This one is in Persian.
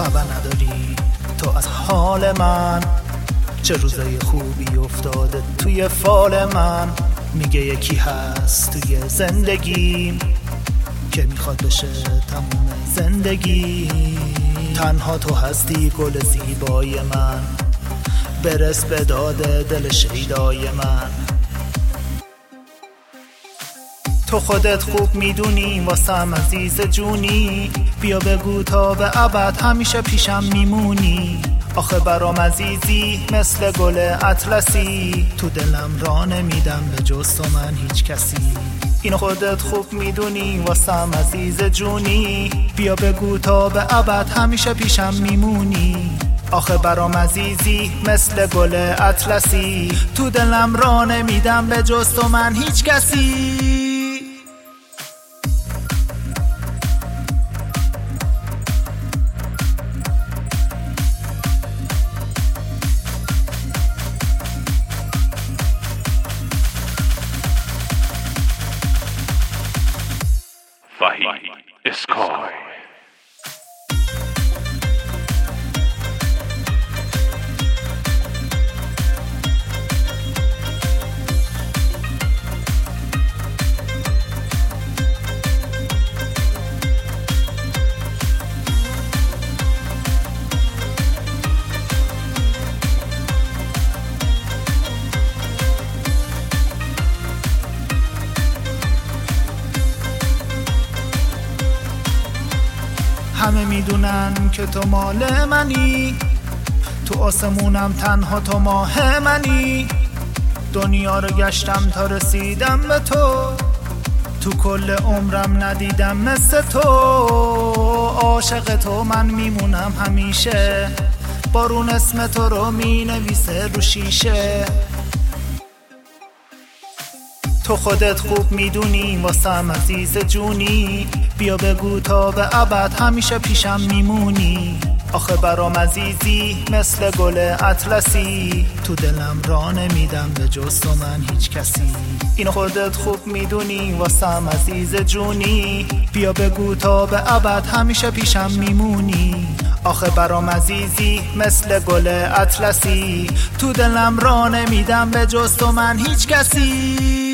خبر نداری تو از حال من، چه روزای خوبی افتاده توی فال من. میگه یکی هست توی زندگیم که میخواد بشه تموم زندگی. تنها تو هستی گل زیبای من، برس به داد دل شیدای من. تو خودت خوب میدونی واسم عزیز جونی، بیا بگو تا به ابد همیشه پیشم میمونی. آخه برام عزیزی مثل گل اطلسی، تو دلم راه نمیدم به جز تو من هیچ کسی. اینو خودت خوب میدونی واسم عزیز جونی، بیا بگو تا به ابد همیشه پیشم میمونی. آخه برام عزیزی مثل گل اطلسی، تو دلم راه نمیدم به جز تو من هیچ کسی. وحید اسکای. همه میدونن که تو مال منی، تو آسمونم تنها تو ماه منی. دنیا رو گشتم تا رسیدم به تو کل عمرم ندیدم مثل تو. عاشق تو من میمونم همیشه، بارون اسم تو رو مینویسه رو شیشه. تو خودت خوب میدونی واسم عزیز جونی، بیا بگو تا به ابد همیشه پیشم میمونی. آخه برام عزیزی مثل گل اطلسی، تو دلم راه نمیدم به جز تو من هیچ کسی. اینو خودت خوب میدونی واسم عزیز جونی، بیا بگو تا به ابد همیشه پیشم میمونی. آخه برام عزیزی مثل گل اطلسی، تو دلم راه نمیدم به جز تو من هیچ کسی.